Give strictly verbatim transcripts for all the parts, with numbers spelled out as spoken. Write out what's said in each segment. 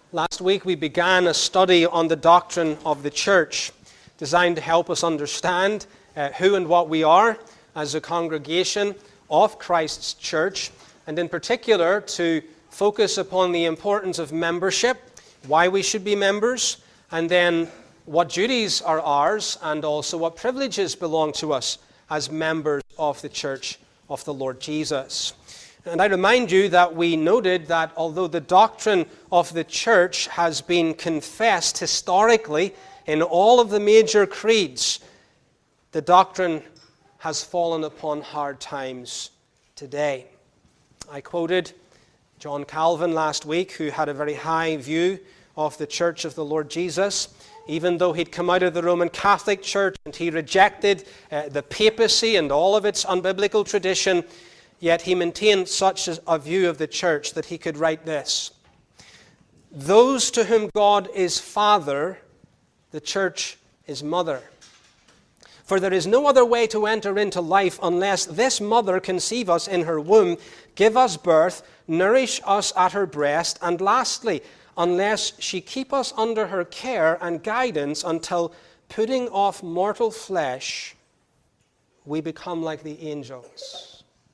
Last week we began a study on the doctrine of the church, designed to help us understand uh, who and what we are as a congregation of Christ's church, and in particular to focus upon the importance of membership, why we should be members, and then what duties are ours and also what privileges belong to us as members of the church of the Lord Jesus. And I remind you that we noted that although the doctrine of the church has been confessed historically in all of the major creeds, the doctrine has fallen upon hard times today. I quoted John Calvin last week, who had a very high view of the church of the Lord Jesus. Even though he'd come out of the Roman Catholic Church and he rejected uh, the papacy and all of its unbiblical tradition, yet he maintained such a view of the church that he could write this: "Those to whom God is Father, the church is mother. For there is no other way to enter into life unless this mother conceive us in her womb, give us birth, nourish us at her breast, and lastly, unless she keep us under her care and guidance until, putting off mortal flesh, we become like the angels."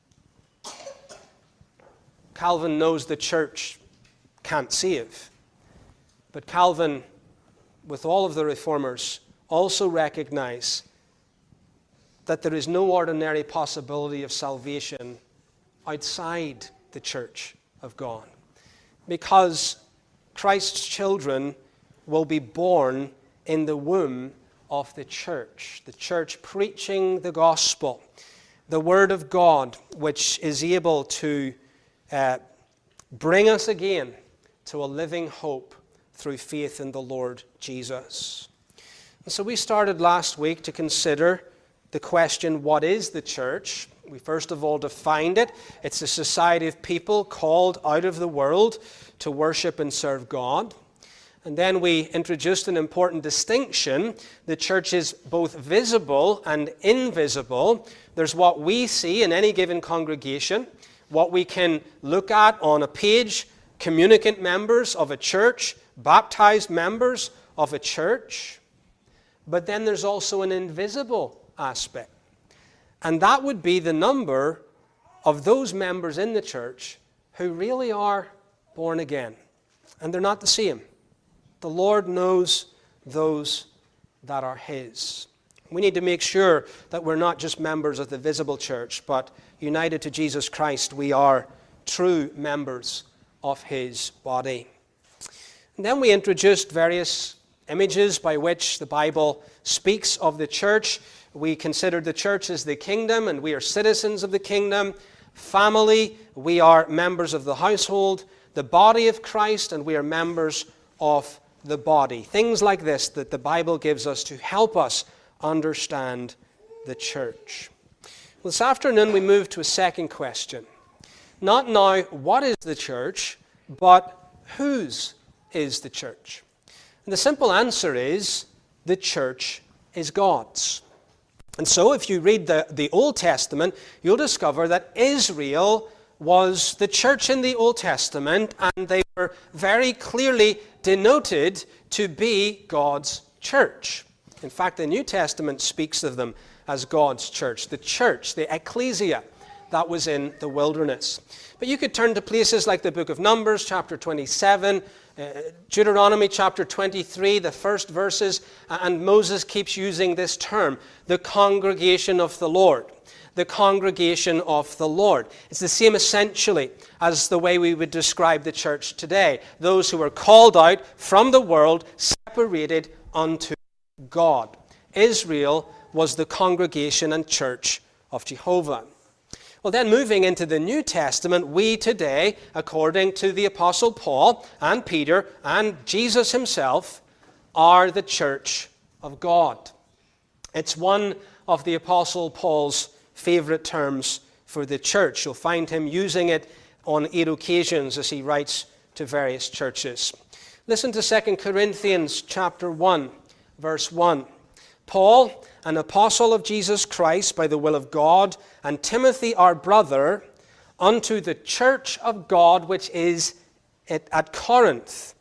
Calvin knows the church can't save. But Calvin, with all of the reformers, also recognize that there is no ordinary possibility of salvation outside the church of God, because Christ's children will be born in the womb of the church, the church preaching the gospel, the word of God, which is able to uh, bring us again to a living hope through faith in the Lord Jesus. And so we started last week to consider the question, what is the church? We first of all defined it. It's a society of people called out of the world to worship and serve God. And then we introduced an important distinction. The church is both visible and invisible. There's what we see in any given congregation, what we can look at on a page, communicant members of a church, baptized members of a church. But then there's also an invisible aspect. And that would be the number of those members in the church who really are born again. And they're not the same. The Lord knows those that are His. We need to make sure that we're not just members of the visible church, but united to Jesus Christ, we are true members of His body. And then we introduced various images by which the Bible speaks of the church. We considered the church as the kingdom, and we are citizens of the kingdom. Family, we are members of the household. The body of Christ, and we are members of the body. Things like this that the Bible gives us to help us understand the church. Well, this afternoon we move to a second question. Not now, what is the church, but whose is the church? And the simple answer is, the church is God's. And so if you read the, the Old Testament, you'll discover that Israel was the church in the Old Testament, and they were very clearly denoted to be God's church. In fact, the New Testament speaks of them as God's church, the church, the ecclesia that was in the wilderness. But you could turn to places like the book of Numbers, chapter twenty-seven, uh, Deuteronomy chapter twenty-three, the first verses, and Moses keeps using this term, the congregation of the Lord. The congregation of the Lord. It's the same essentially as the way we would describe the church today. Those who are called out from the world, separated unto God. Israel was the congregation and church of Jehovah. Well, then moving into the New Testament, we today, according to the Apostle Paul and Peter and Jesus himself, are the church of God. It's one of the Apostle Paul's favorite terms for the church. You'll find him using it on eight occasions as he writes to various churches. Listen to Second Corinthians chapter one, verse one. Paul, an apostle of Jesus Christ by the will of God, and Timothy our brother, unto the church of God which is at Corinth,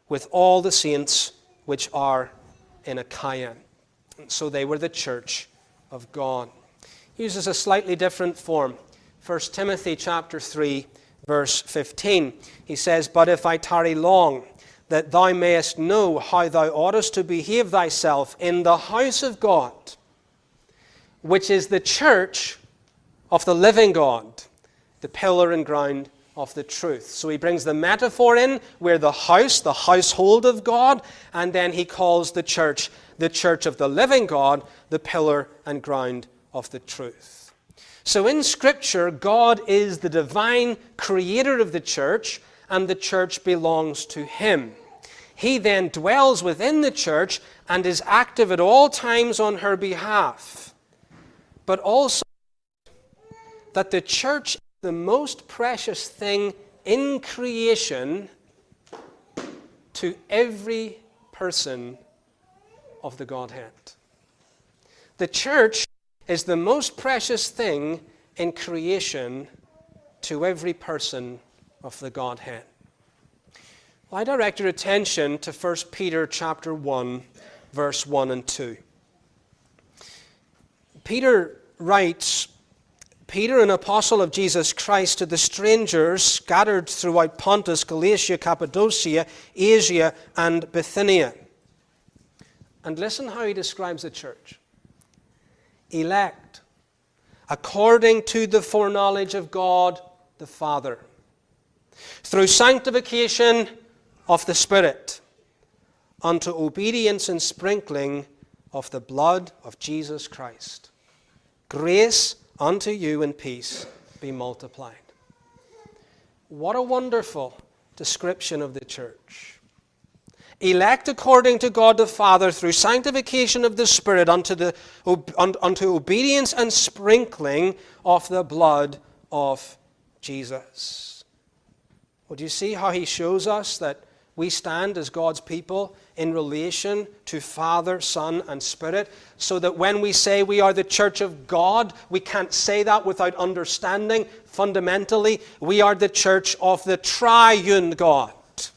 with all the saints which are in Achaia. And so they were the church of God. He uses a slightly different form. First Timothy chapter three, verse fifteen. He says, "But if I tarry long, that thou mayest know how thou oughtest to behave thyself in the house of God, which is the church of the living God, the pillar and ground of the truth." So he brings the metaphor in, we're the house, the household of God, and then he calls the church the church of the living God, the pillar and ground of the truth. So in Scripture, God is the divine creator of the church, and the church belongs to him. He then dwells within the church and is active at all times on her behalf. But also that the church is the most precious thing in creation to every person of the Godhead. The church is the most precious thing in creation to every person of the Godhead. Well, I direct your attention to First Peter chapter one, verse one and two. Peter writes, "Peter, an apostle of Jesus Christ, to the strangers scattered throughout Pontus, Galatia, Cappadocia, Asia, and Bithynia." And listen how he describes the church. "Elect, according to the foreknowledge of God the Father, through sanctification of the Spirit, unto obedience and sprinkling of the blood of Jesus Christ. Grace unto you and peace be multiplied." What a wonderful description of the church. Elect according to God the Father through sanctification of the Spirit unto, the, unto obedience and sprinkling of the blood of Jesus. Well, do you see how he shows us that we stand as God's people in relation to Father, Son, and Spirit, so that when we say we are the church of God, we can't say that without understanding fundamentally we are the church of the triune God.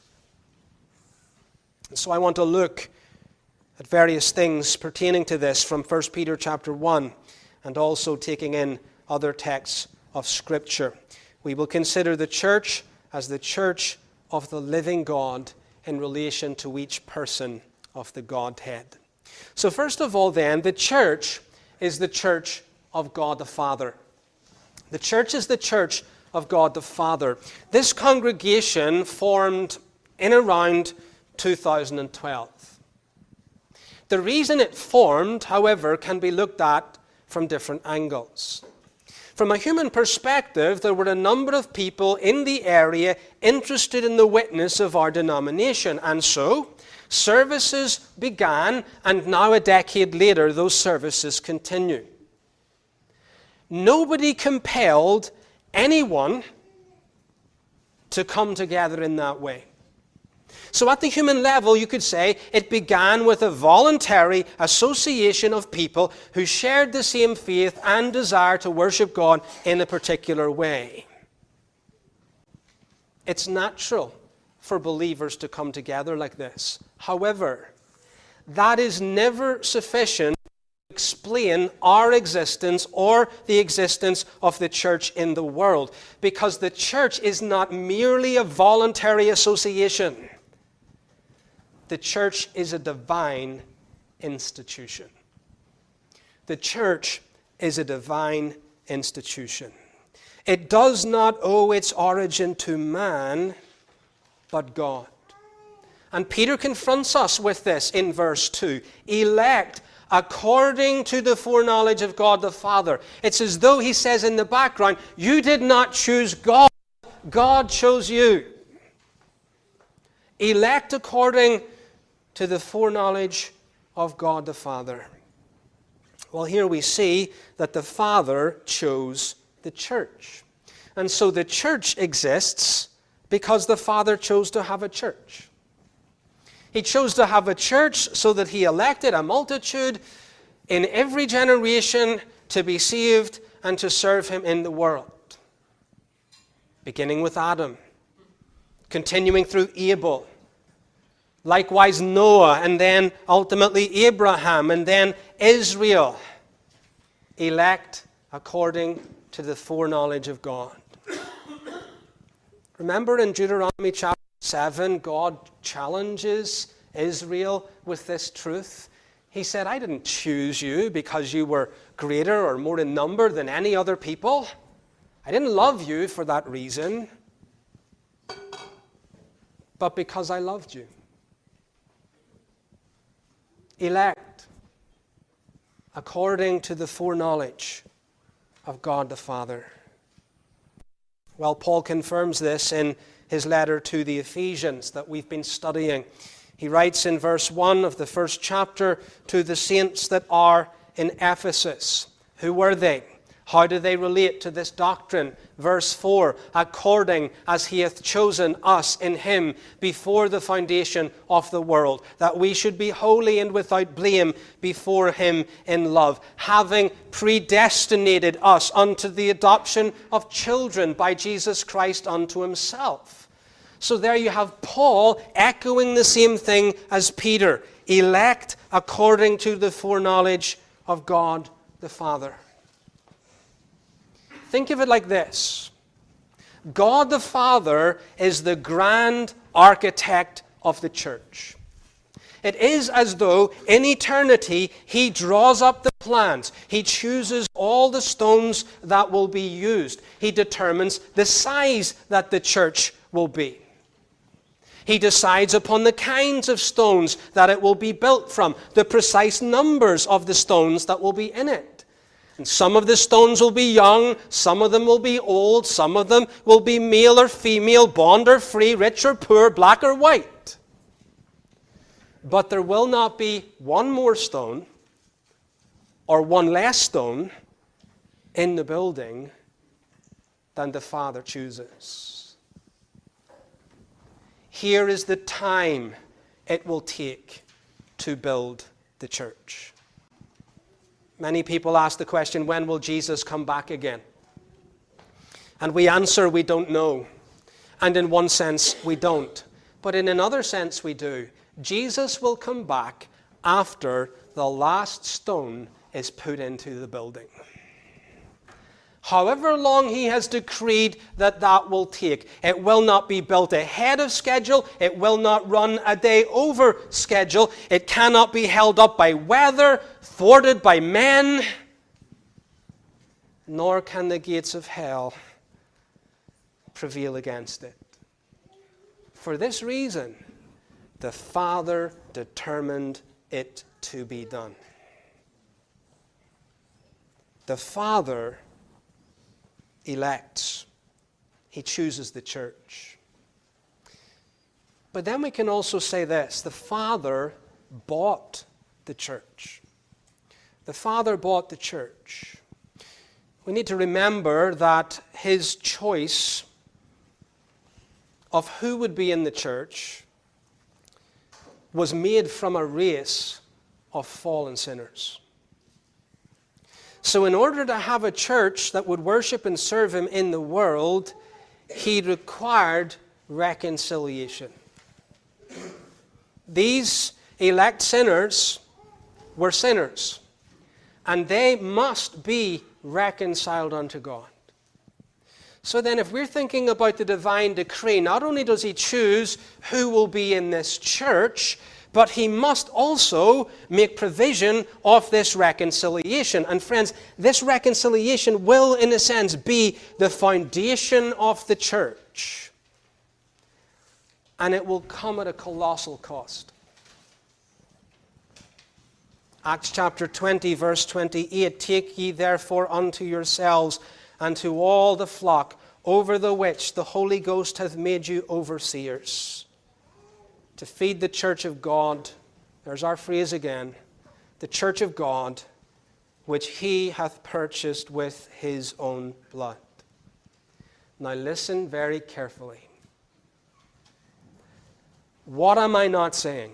So I want to look at various things pertaining to this from First Peter chapter one, and also taking in other texts of Scripture. We will consider the church as the church of the living God in relation to each person of the Godhead. So first of all then, the church is the church of God the Father. The church is the church of God the Father. This congregation formed in around two thousand twelve. The reason it formed, however, can be looked at from different angles. From a human perspective, there were a number of people in the area interested in the witness of our denomination, and so services began, and now a decade later, those services continue. Nobody compelled anyone to come together in that way. So at the human level, you could say it began with a voluntary association of people who shared the same faith and desire to worship God in a particular way. It's natural for believers to come together like this. However, that is never sufficient to explain our existence or the existence of the church in the world, because the church is not merely a voluntary association. The church is a divine institution. The church is a divine institution. It does not owe its origin to man, but God. And Peter confronts us with this in verse two. Elect according to the foreknowledge of God the Father. It's as though he says in the background, you did not choose God, God chose you. Elect according to the foreknowledge of God the Father. Well, here we see that the Father chose the church. And so the church exists because the Father chose to have a church. He chose to have a church so that he elected a multitude in every generation to be saved and to serve him in the world. Beginning with Adam, continuing through Abel, Likewise Noah, and then ultimately Abraham, and then Israel. Elect according to the foreknowledge of God. Remember in Deuteronomy chapter seven, God challenges Israel with this truth. He said, I didn't choose you because you were greater or more in number than any other people. I didn't love you for that reason, but because I loved you. Elect according to the foreknowledge of God the Father. Well, Paul confirms this in his letter to the Ephesians that we've been studying. He writes in verse one of the first chapter, to the saints that are in Ephesus. Who were they? How do they relate to this doctrine? Verse four, according as he hath chosen us in him before the foundation of the world, that we should be holy and without blame before him in love, having predestinated us unto the adoption of children by Jesus Christ unto himself. So there you have Paul echoing the same thing as Peter. Elect according to the foreknowledge of God the Father. Think of it like this. God the Father is the grand architect of the church. It is as though in eternity he draws up the plans. He chooses all the stones that will be used. He determines the size that the church will be. He decides upon the kinds of stones that it will be built from, the precise numbers of the stones that will be in it. And some of the stones will be young, some of them will be old, some of them will be male or female, bond or free, rich or poor, black or white. But there will not be one more stone or one less stone in the building than the Father chooses. Here is the time it will take to build the church. Many people ask the question, when will Jesus come back again? And we answer, we don't know. And in one sense, we don't. But in another sense, we do. Jesus will come back after the last stone is put into the building. However long he has decreed that that will take, it will not be built ahead of schedule. It will not run a day over schedule. It cannot be held up by weather, thwarted by men, nor can the gates of hell prevail against it. For this reason, the Father determined it to be done. The Father elects. He chooses the church. But then we can also say this, the Father bought the church. The Father bought the church. We need to remember that his choice of who would be in the church was made from a race of fallen sinners. So in order to have a church that would worship and serve him in the world, he required reconciliation. These elect sinners were sinners, and they must be reconciled unto God. So then if we're thinking about the divine decree, not only does he choose who will be in this church, but he must also make provision of this reconciliation. And friends, this reconciliation will, in a sense, be the foundation of the church. And it will come at a colossal cost. Acts chapter twenty, verse twenty-eight, take ye therefore unto yourselves and to all the flock over the which the Holy Ghost hath made you overseers, to feed the church of God, there's our phrase again, the church of God, which he hath purchased with his own blood. Now listen very carefully. What am I not saying?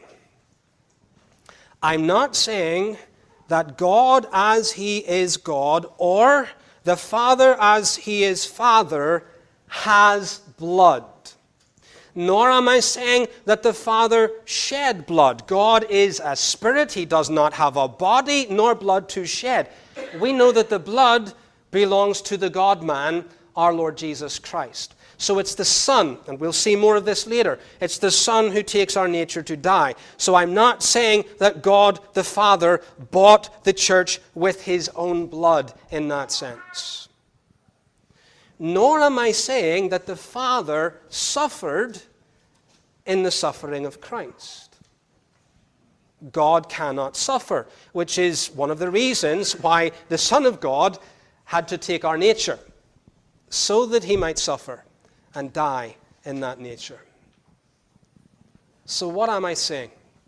I'm not saying that God as he is God, or the Father as he is Father, has blood. Nor am I saying that the Father shed blood. God is a spirit. He does not have a body nor blood to shed. We know that the blood belongs to the God-man, our Lord Jesus Christ. So it's the Son, and we'll see more of this later. It's the Son who takes our nature to die. So I'm not saying that God the Father bought the church with his own blood in that sense. Nor am I saying that the Father suffered in the suffering of Christ. God cannot suffer, which is one of the reasons why the Son of God had to take our nature, so that he might suffer and die in that nature. So what am I saying?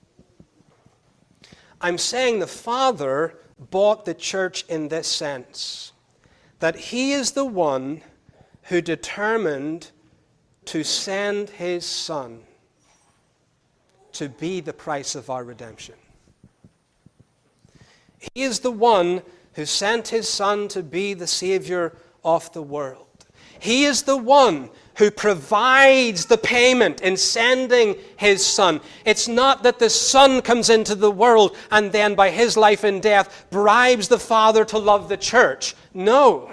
I'm saying the Father bought the church in this sense, that he is the one who determined to send his Son to be the price of our redemption. He is the one who sent his Son to be the Savior of the world. He is the one who provides the payment in sending his Son. It's not that the Son comes into the world and then by his life and death bribes the Father to love the church. No.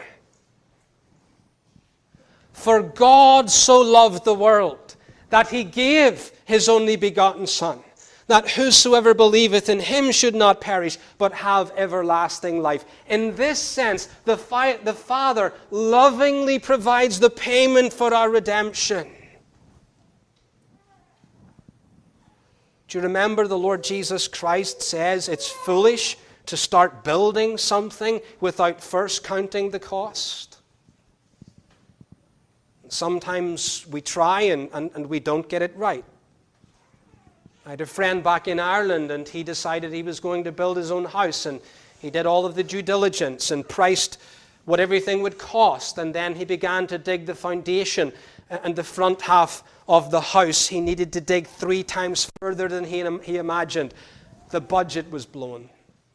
For God so loved the world that he gave his only begotten Son, that whosoever believeth in him should not perish, but have everlasting life. In this sense, the, fi- the Father lovingly provides the payment for our redemption. Do you remember the Lord Jesus Christ says it's foolish to start building something without first counting the cost? Sometimes we try and, and, and we don't get it right. I had a friend back in Ireland, and he decided he was going to build his own house, and he did all of the due diligence and priced what everything would cost, and then he began to dig the foundation and the front half of the house. He needed to dig three times further than he, he imagined. The budget was blown.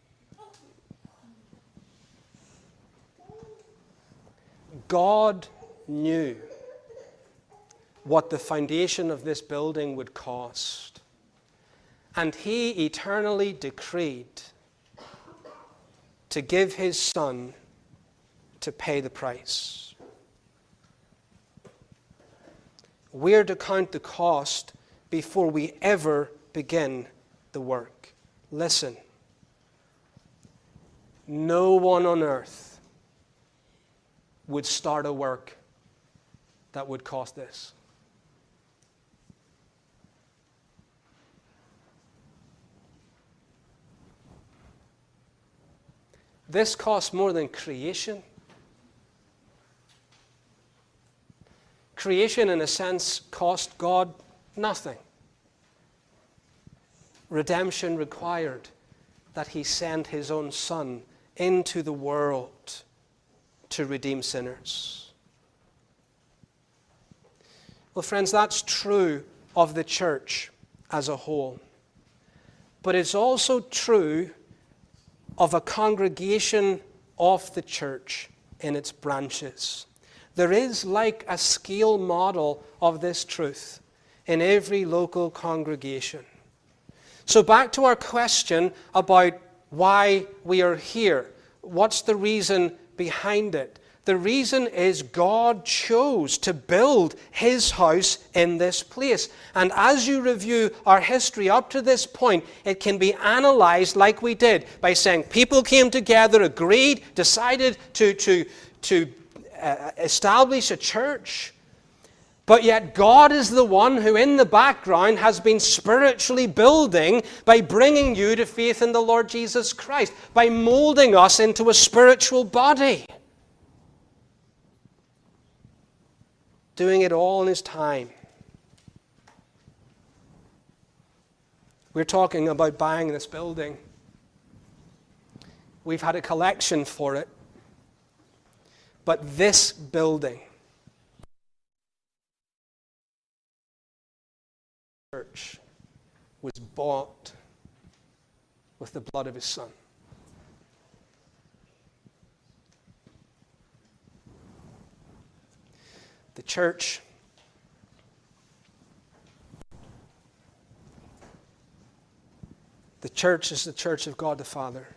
God knew what the foundation of this building would cost. And he eternally decreed to give his Son to pay the price. We're to count the cost before we ever begin the work. Listen, no one on earth would start a work that would cost this. This costs more than creation. Creation, in a sense, cost God nothing. Redemption required that he send his own Son into the world to redeem sinners. Well, friends, that's true of the church as a whole. But it's also true of a congregation of the church in its branches. There is like a scale model of this truth in every local congregation. So back to our question about why we are here. What's the reason behind it? The reason is God chose to build his house in this place. And as you review our history up to this point, it can be analyzed like we did by saying people came together, agreed, decided to, to, to uh, establish a church. But yet God is the one who in the background has been spiritually building by bringing you to faith in the Lord Jesus Christ, by molding us into a spiritual body. Doing it all in his time. We're talking about buying this building. We've had a collection for it. But this building, church, was bought with the blood of his Son. The church The church is the church of God the Father.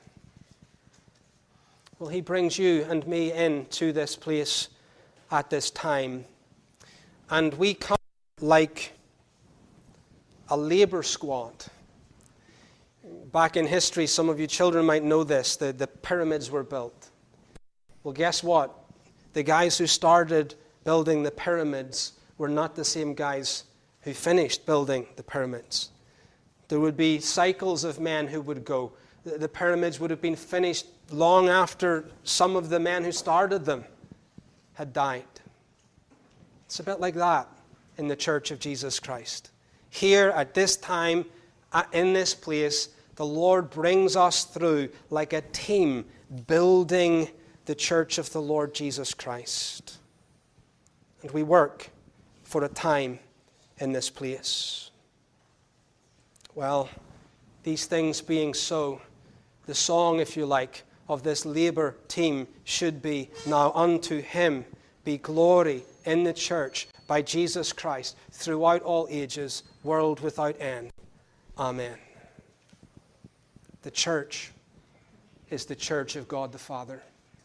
Well, he brings you and me into this place at this time. And we come like a labor squad. Back in history, some of you children might know this, the, the pyramids were built. Well, guess what? The guys who started building the pyramids were not the same guys who finished building the pyramids. There would be cycles of men who would go. The, the pyramids would have been finished long after some of the men who started them had died. It's a bit like that in the Church of Jesus Christ. Here at this time, in this place, the Lord brings us through like a team building the church of the Lord Jesus Christ. And we work for a time in this place. Well, these things being so, the song, if you like, of this labor team should be, now unto him be glory in the church by Jesus Christ throughout all ages, world without end. Amen. The church is the church of God the Father.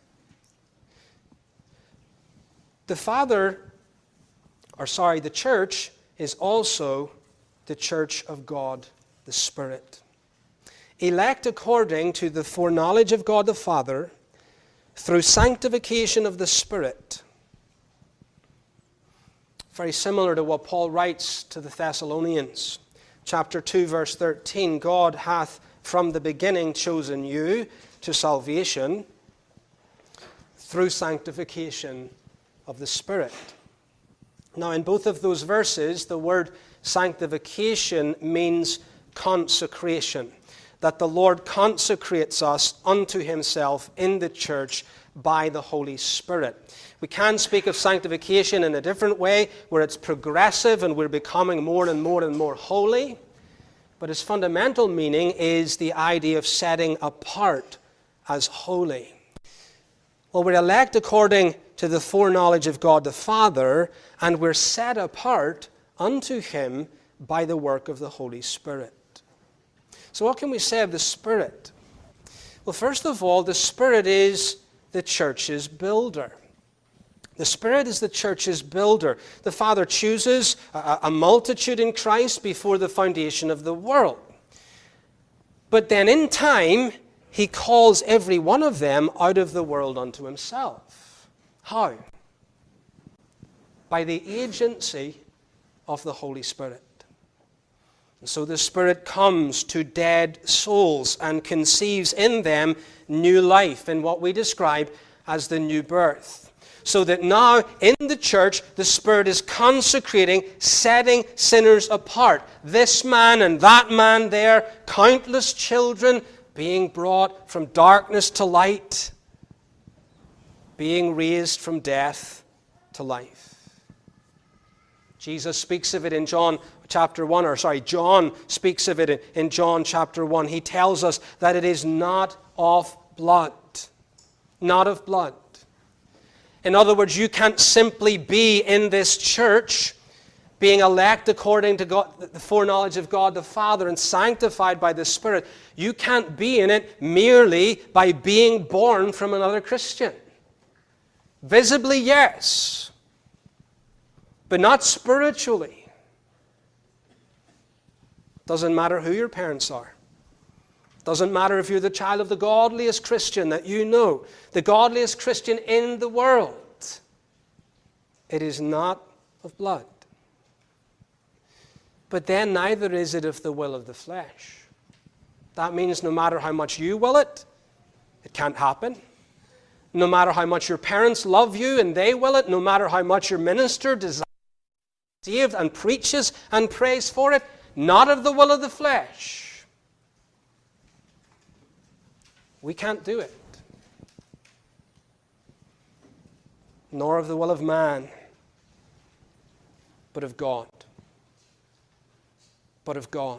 The Father, or sorry, the church is also the church of God the Spirit. Elect according to the foreknowledge of God the Father through sanctification of the Spirit. Very similar to what Paul writes to the Thessalonians. Chapter two, verse thirteen, God hath from the beginning chosen you to salvation through sanctification of the Spirit. Now, in both of those verses, the word sanctification means consecration, that the Lord consecrates us unto himself in the church by the Holy Spirit. We can speak of sanctification in a different way, where it's progressive and we're becoming more and more and more holy. But its fundamental meaning is the idea of setting apart as holy. Well, we're elect according to the foreknowledge of God the Father, and we're set apart unto him by the work of the Holy Spirit. So what can we say of the Spirit? Well, first of all, the Spirit is the church's builder. The Spirit is the church's builder. The Father chooses a, a multitude in Christ before the foundation of the world. But then in time, he calls every one of them out of the world unto himself. How? By the agency of the Holy Spirit. And so the Spirit comes to dead souls and conceives in them new life, in what we describe as the new birth. So that now in the church, the Spirit is consecrating, setting sinners apart. This man and that man there, countless children being brought from darkness to light, being raised from death to life. Jesus speaks of it in John chapter one, or sorry, John speaks of it in, in John chapter one. He tells us that it is not of blood, not of blood. In other words, you can't simply be in this church, being elect according to God, the foreknowledge of God the Father and sanctified by the Spirit. You can't be in it merely by being born from another Christian. Visibly, yes, but not spiritually. Doesn't matter who your parents are. Doesn't matter if you're the child of the godliest Christian that you know, the godliest Christian in the world. It is not of blood. But then neither is it of the will of the flesh. That means no matter how much you will it, it can't happen. No matter how much your parents love you and they will it, no matter how much your minister desires to be saved and preaches and prays for it, not of the will of the flesh. We can't do it. Nor of the will of man, but of God. But of God.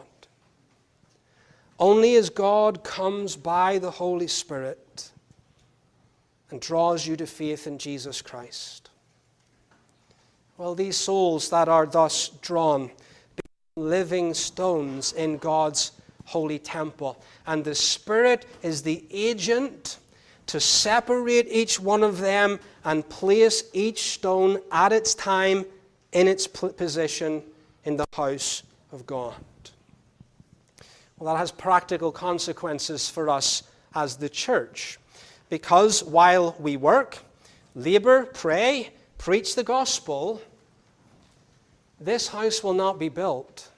Only as God comes by the Holy Spirit and draws you to faith in Jesus Christ. Well, these souls that are thus drawn become living stones in God's holy temple. And the Spirit is the agent to separate each one of them and place each stone at its time in its position in the house of God. Well, that has practical consequences for us as the church, because while we work, labor, pray, preach the gospel, this house will not be built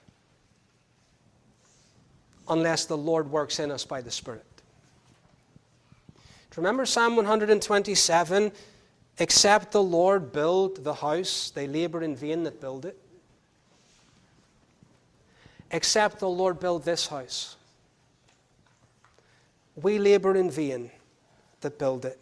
unless the Lord works in us by the Spirit. Do you remember Psalm one twenty-seven? Except the Lord build the house, they labor in vain that build it. Except the Lord build this house, we labor in vain that build it.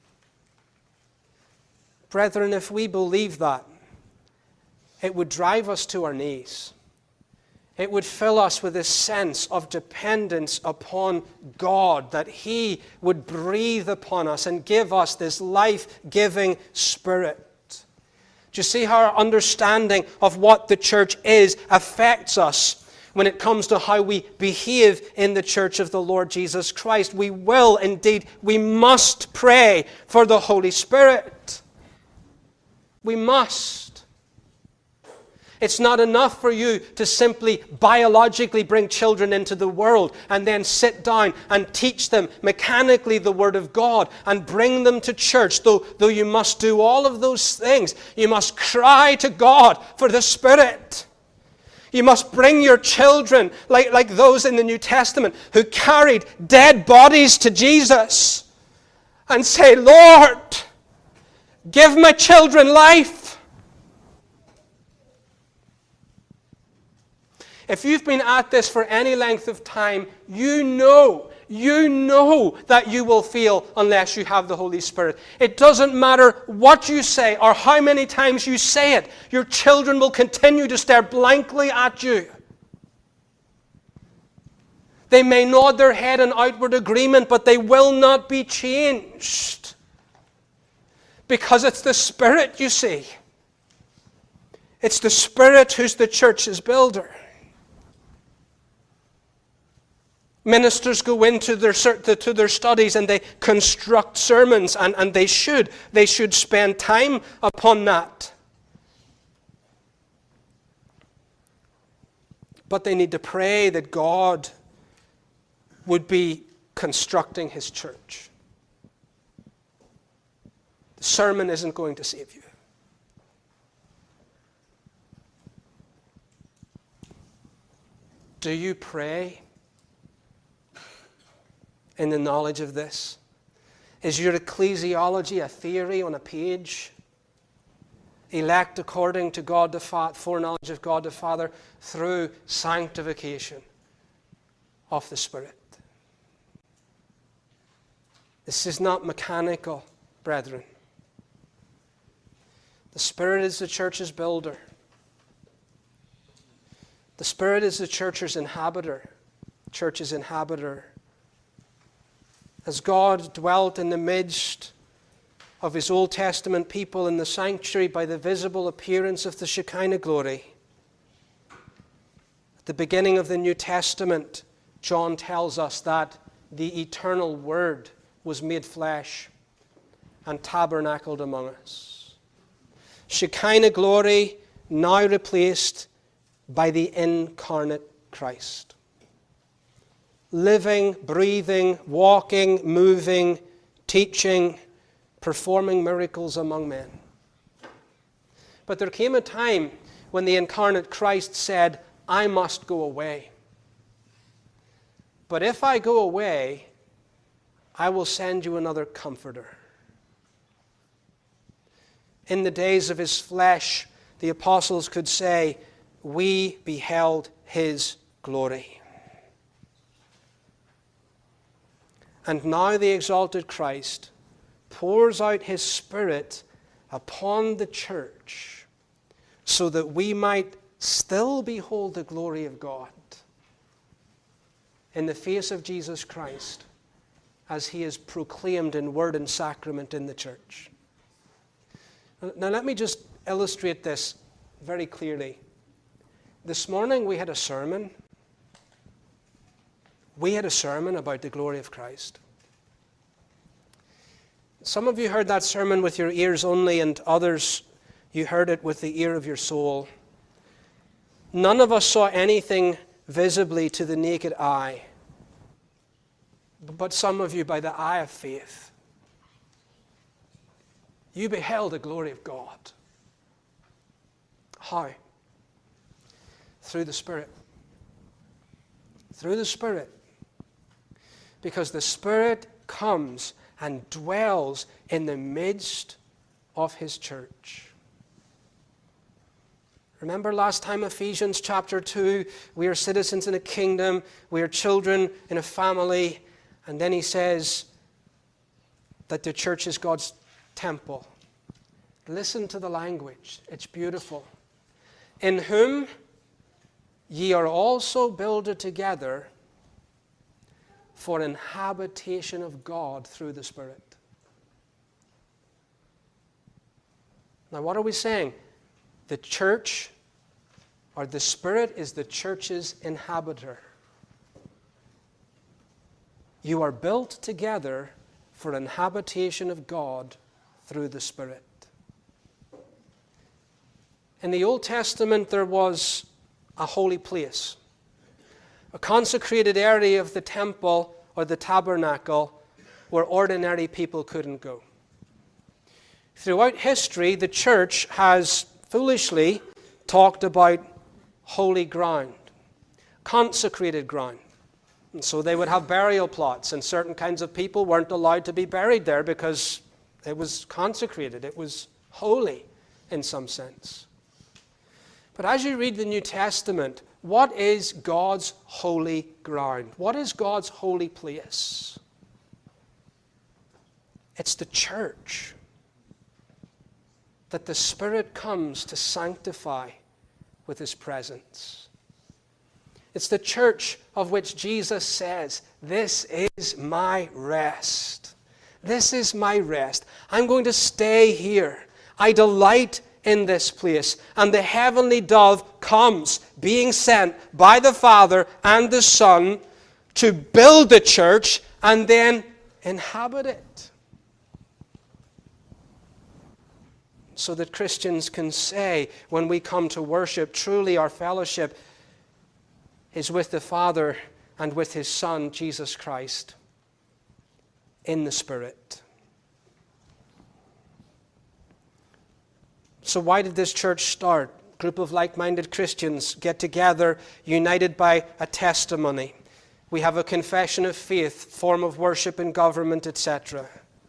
Brethren, if we believe that, it would drive us to our knees. It would fill us with a sense of dependence upon God, that He would breathe upon us and give us this life-giving Spirit. Do you see how our understanding of what the church is affects us when it comes to how we behave in the church of the Lord Jesus Christ? We will indeed, we must pray for the Holy Spirit. We must. It's not enough for you to simply biologically bring children into the world and then sit down and teach them mechanically the Word of God and bring them to church. Though, though you must do all of those things, you must cry to God for the Spirit. You must bring your children, like, like those in the New Testament who carried dead bodies to Jesus, and say, Lord, give my children life. If you've been at this for any length of time, you know, you know that you will fail unless you have the Holy Spirit. It doesn't matter what you say or how many times you say it. Your children will continue to stare blankly at you. They may nod their head in outward agreement, but they will not be changed. Because it's the Spirit, you see. It's the Spirit who's the church's builder. Ministers go into their, to their studies and they construct sermons, and, and they should. They should spend time upon that. But they need to pray that God would be constructing His church. The sermon isn't going to save you. Do you pray in the knowledge of this? Is your ecclesiology a theory on a page? Elect according to God the Father, foreknowledge of God the Father, through sanctification of the Spirit. This is not mechanical, brethren. The Spirit is the church's builder. The Spirit is the church's inhabitor. Church's inhabitor. As God dwelt in the midst of His Old Testament people in the sanctuary by the visible appearance of the Shekinah glory, at the beginning of the New Testament, John tells us that the eternal Word was made flesh and tabernacled among us. Shekinah glory now replaced by the incarnate Christ. Living, breathing, walking, moving, teaching, performing miracles among men. But there came a time when the incarnate Christ said, I must go away. But if I go away, I will send you another comforter. In the days of His flesh, the apostles could say, we beheld His glory. And now the exalted Christ pours out His Spirit upon the church so that we might still behold the glory of God in the face of Jesus Christ as He is proclaimed in word and sacrament in the church. Now let me just illustrate this very clearly. This morning we had a sermon. we had a sermon about the glory of Christ. Some of you heard that sermon with your ears only, and others, you heard it with the ear of your soul. None of us saw anything visibly to the naked eye, but some of you by the eye of faith. You beheld the glory of God. How? Through the Spirit. Through the Spirit. Because the Spirit comes and dwells in the midst of His church. Remember last time, Ephesians chapter two, we are citizens in a kingdom, we are children in a family, and then he says that the church is God's temple. Listen to the language, it's beautiful. In whom ye are also builded together for an habitation of God through the Spirit. Now what are we saying? The church, or the Spirit, is the church's inhabitor. You are built together for an habitation of God through the Spirit. In the Old Testament, there was a holy place, a consecrated area of the temple or the tabernacle where ordinary people couldn't go. Throughout history, the church has foolishly talked about holy ground, consecrated ground. And so they would have burial plots, and certain kinds of people weren't allowed to be buried there because it was consecrated, it was holy in some sense. But as you read the New Testament, what is God's holy ground? What is God's holy place? It's the church that the Spirit comes to sanctify with His presence. It's the church of which Jesus says, "This is my rest. This is my rest. I'm going to stay here. I delight in this place." And the heavenly dove comes, being sent by the Father and the Son to build the church and then inhabit it. So that Christians can say, when we come to worship, truly our fellowship is with the Father and with His Son, Jesus Christ, in the Spirit. So why did this church start? A group of like-minded Christians get together, united by a testimony. We have a confession of faith, form of worship and government, et cetera.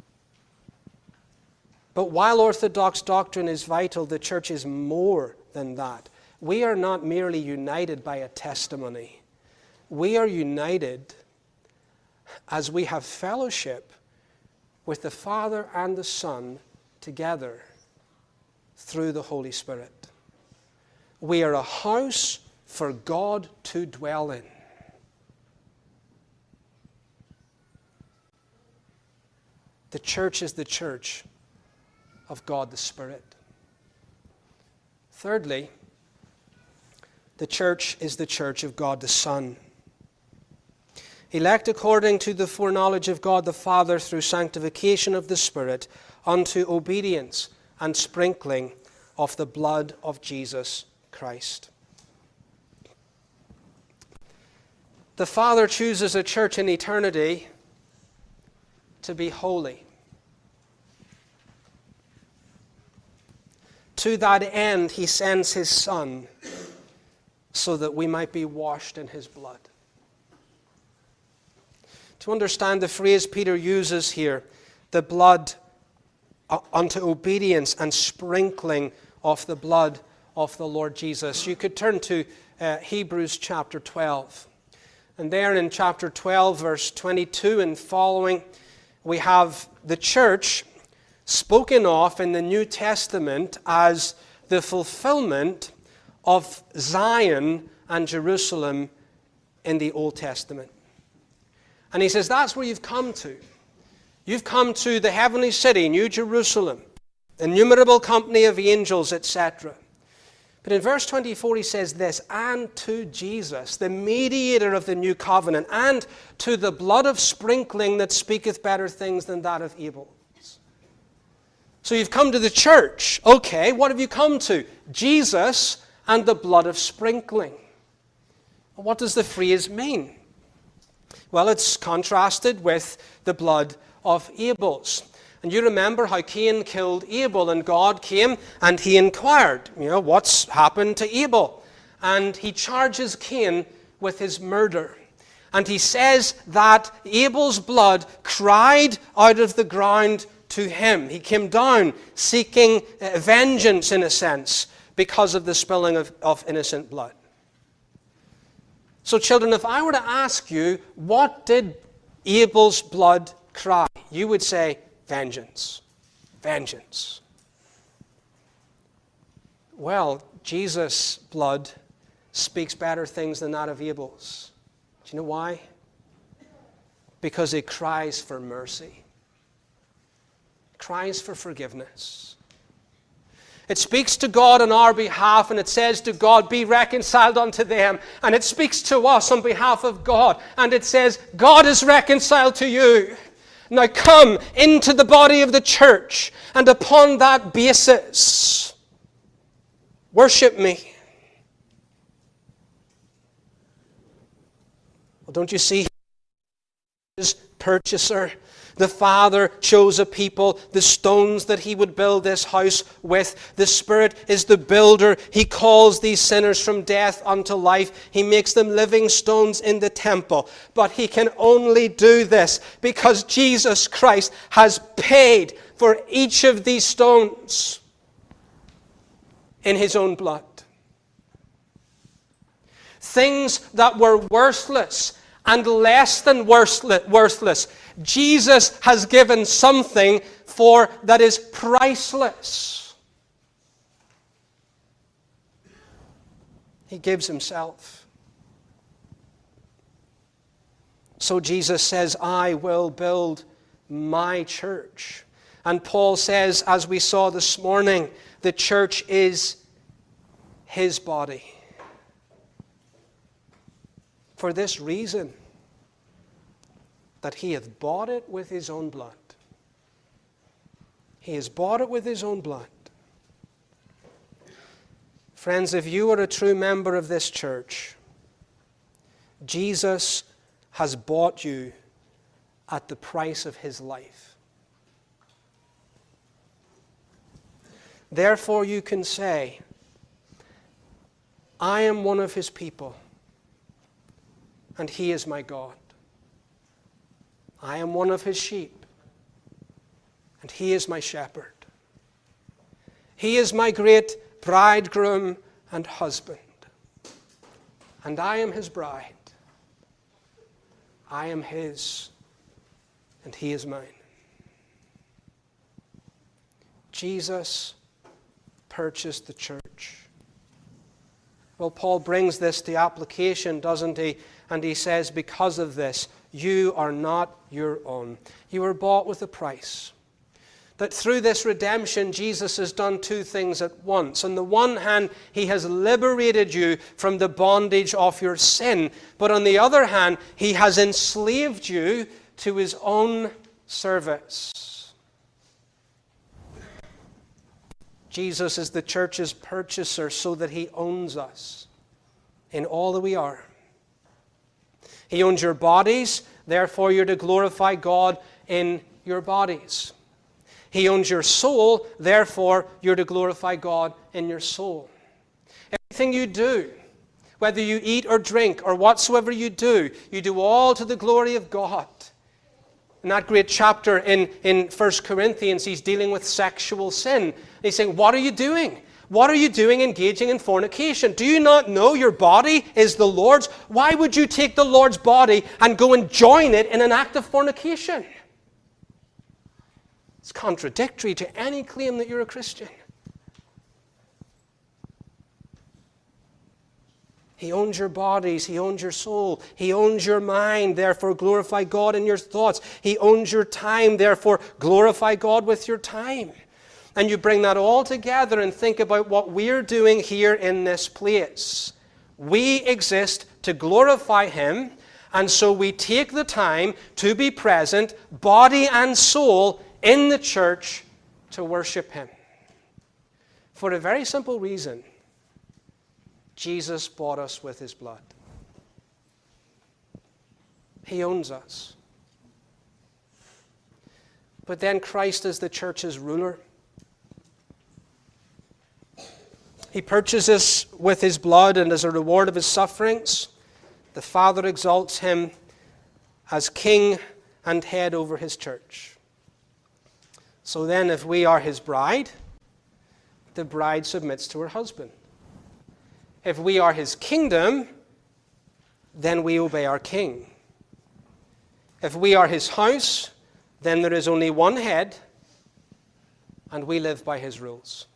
But while orthodox doctrine is vital, the church is more than that. We are not merely united by a testimony. We are united as we have fellowship with the Father and the Son together through the Holy Spirit. We are a house for God to dwell in. The church is the church of God the Spirit. Thirdly, the church is the church of God the Son. Elect according to the foreknowledge of God the Father through sanctification of the Spirit unto obedience and sprinkling of the blood of Jesus Christ. The Father chooses a church in eternity to be holy. To that end, He sends His Son so that we might be washed in His blood. To understand the phrase Peter uses here, the blood unto obedience and sprinkling of the blood of the Lord Jesus, you could turn to uh, Hebrews chapter twelve. And there in chapter twelve, verse twenty-two and following, we have the church spoken of in the New Testament as the fulfillment of Zion and Jerusalem in the Old Testament. And he says, that's where you've come to. You've come to the heavenly city, New Jerusalem, innumerable company of angels, et cetera. But in verse twenty-four he says this, and to Jesus, the mediator of the new covenant, and to the blood of sprinkling that speaketh better things than that of Abel's. So you've come to the church. Okay, what have you come to? Jesus and the blood of sprinkling. What does the phrase mean? Well, it's contrasted with the blood of Abel's. And you remember how Cain killed Abel, and God came and he inquired, you know, what's happened to Abel? And he charges Cain with his murder. And he says that Abel's blood cried out of the ground to him. He came down seeking uh, vengeance, in a sense, because of the spilling of, of innocent blood. So children, if I were to ask you, what did Abel's blood cry? You would say, vengeance. Vengeance. Well, Jesus' blood speaks better things than that of Abel's. Do you know why? Because it cries for mercy. It cries for forgiveness. It speaks to God on our behalf, and it says to God, be reconciled unto them. And it speaks to us on behalf of God, and it says, God is reconciled to you. Now come into the body of the church, and upon that basis, worship me. Well, don't you see? His purchaser. The Father chose a people, the stones that he would build this house with. The Spirit is the builder. He calls these sinners from death unto life. He makes them living stones in the temple. But he can only do this because Jesus Christ has paid for each of these stones in his own blood. Things that were worthless and less than worthless, Jesus has given something for that is priceless. He gives himself. So Jesus says, I will build my church. And Paul says, as we saw this morning, the church is his body. For this reason, that he hath bought it with his own blood. He has bought it with his own blood. Friends, if you are a true member of this church, Jesus has bought you at the price of his life. Therefore you can say, I am one of his people, and he is my God. I am one of his sheep, and he is my shepherd. He is my great bridegroom and husband, and I am his bride. I am his, and he is mine. Jesus purchased the church. Well, Paul brings this to application, doesn't he? And he says, because of this, you are not your own. You were bought with a price. That through this redemption, Jesus has done two things at once. On the one hand, he has liberated you from the bondage of your sin. But on the other hand, he has enslaved you to his own service. Jesus is the church's purchaser so that he owns us in all that we are. He owns your bodies, therefore you're to glorify God in your bodies. He owns your soul, therefore you're to glorify God in your soul. Everything you do, whether you eat or drink or whatsoever you do, you do all to the glory of God. In that great chapter in, in First Corinthians, he's dealing with sexual sin. He's saying, what are you doing? What are you doing engaging in fornication? Do you not know your body is the Lord's? Why would you take the Lord's body and go and join it in an act of fornication? It's contradictory to any claim that you're a Christian. He owns your bodies. He owns your soul. He owns your mind. Therefore, glorify God in your thoughts. He owns your time. Therefore, glorify God with your time. and you bring that all together and think about what we're doing here in this place. We exist to glorify Him, and so we take the time to be present, body and soul, in the church to worship Him. For a very simple reason. Jesus bought us with His blood. He owns us. But then Christ is the church's ruler. He purchases us with His blood, and as a reward of His sufferings, the Father exalts Him as King and head over His church. So then, if we are His bride, the bride submits to her husband. If we are His kingdom, then we obey our King. If we are His house, then there is only one head, and we live by His rules.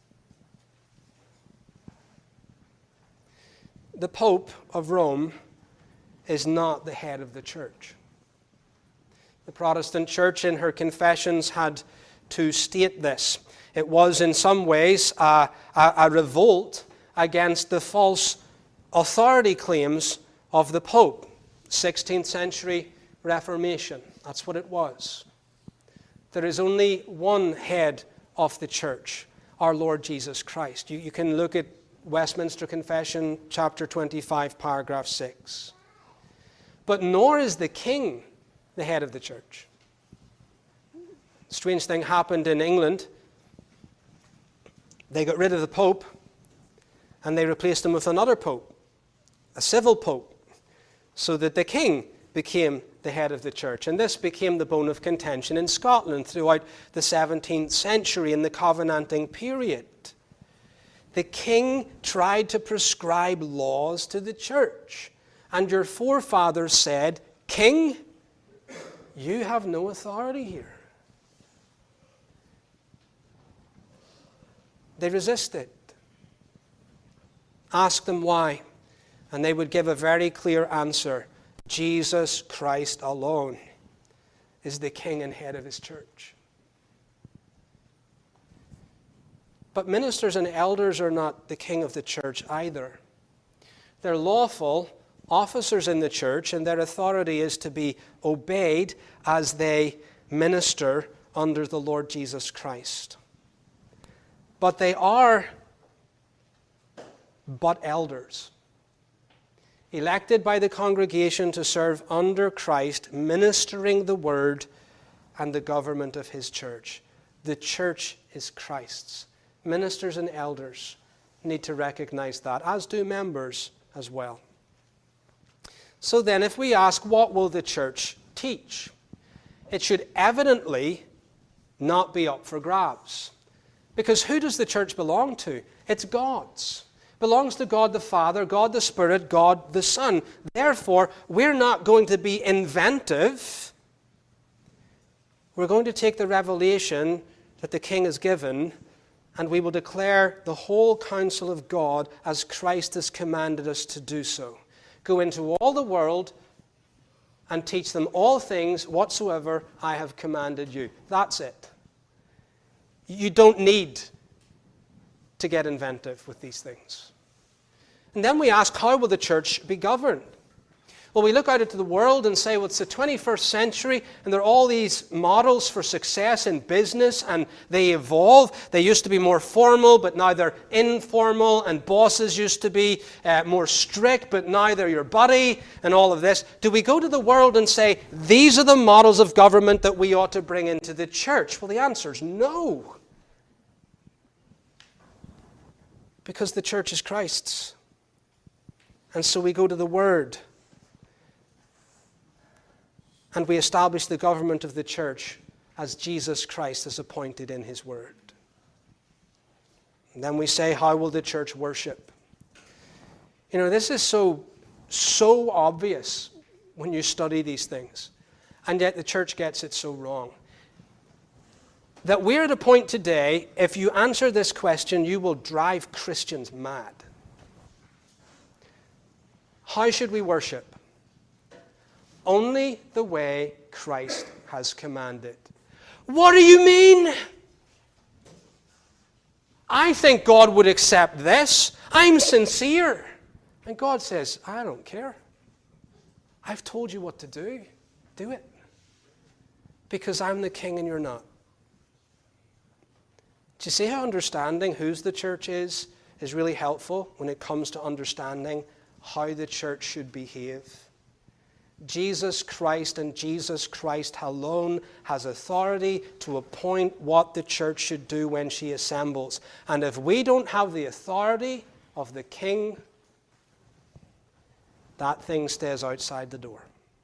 The Pope of Rome is not the head of the church. The Protestant church in her confessions had to state this. It was in some ways a, a, a revolt against the false authority claims of the Pope. sixteenth century Reformation, that's what it was. There is only one head of the church, our Lord Jesus Christ. You, you can look at Westminster Confession, chapter twenty-five, paragraph six. But nor is the king the head of the church. Strange thing happened in England. They got rid of the Pope, and they replaced him with another Pope, a civil Pope, so that the king became the head of the church. And this became the bone of contention in Scotland throughout the seventeenth century in the Covenanting period. The king tried to prescribe laws to the church. And your forefathers said, "King, you have no authority here." They resisted. Ask them why, and they would give a very clear answer. Jesus Christ alone is the king and head of His church. But ministers and elders are not the king of the church either. They're lawful officers in the church, and their authority is to be obeyed as they minister under the Lord Jesus Christ. But they are but elders, elected by the congregation to serve under Christ, ministering the word and the government of His church. The church is Christ's. Ministers and elders need to recognize that, as do members as well. So then, if we ask, what will the church teach? It should evidently not be up for grabs. Because who does the church belong to? It's God's. It belongs to God the Father, God the Spirit, God the Son. Therefore, we're not going to be inventive. We're going to take the revelation that the King has given, and we will declare the whole counsel of God as Christ has commanded us to do so. Go into all the world and teach them all things whatsoever I have commanded you. That's it. You don't need to get inventive with these things. And then we ask, how will the church be governed? Well, we look out into the world and say, well, it's the twenty-first century, and there are all these models for success in business, and they evolve. They used to be more formal, but now they're informal, and bosses used to be uh, more strict, but now they're your buddy, and all of this. Do we go to the world and say, these are the models of government that we ought to bring into the church? Well, the answer is no. Because the church is Christ's. And so we go to the Word, and we establish the government of the church as Jesus Christ has appointed in His Word. And then we say, how will the church worship? You know, this is so, so obvious when you study these things. And yet the church gets it so wrong. That we're at a point today, if you answer this question, you will drive Christians mad. How should we worship? Only the way Christ has commanded. What do you mean? I think God would accept this. I'm sincere. And God says, I don't care. I've told you what to do. Do it. Because I'm the king and you're not. Do you see how understanding whose the church is is really helpful when it comes to understanding how the church should behave? Jesus Christ and Jesus Christ alone has authority to appoint what the church should do when she assembles. And if we don't have the authority of the king, that thing stays outside the door.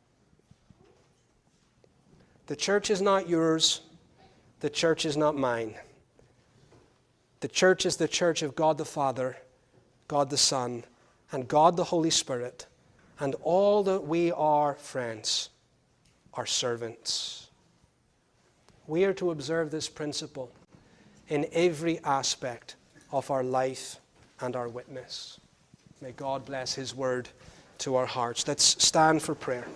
The church is not yours. The church is not mine. The church is the church of God the Father, God the Son, and God the Holy Spirit. And all that we are, friends, are servants. We are to observe this principle in every aspect of our life and our witness. May God bless His word to our hearts. Let's stand for prayer.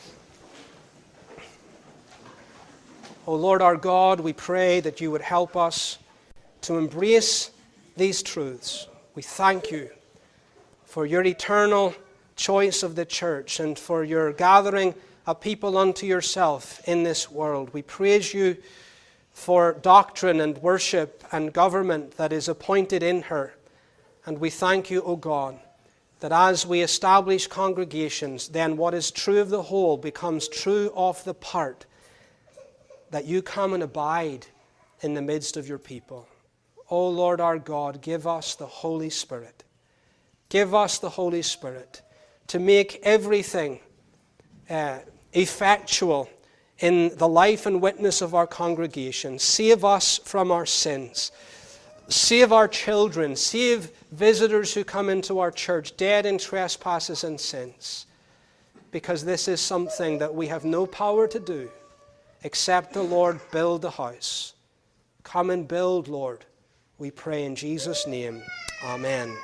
O Lord our God, we pray that you would help us to embrace these truths. We thank you for your eternal choice of the church and for your gathering a people unto yourself in this world. We praise you for doctrine and worship and government that is appointed in her. And we thank you, O God, that as we establish congregations, then what is true of the whole becomes true of the part, that you come and abide in the midst of your people. O Lord our God, give us the Holy Spirit. Give us the Holy Spirit to make everything uh, effectual in the life and witness of our congregation. Save us from our sins. Save our children. Save visitors who come into our church, dead in trespasses and sins. Because this is something that we have no power to do except the Lord build the house. Come and build, Lord. We pray in Jesus' name. Amen.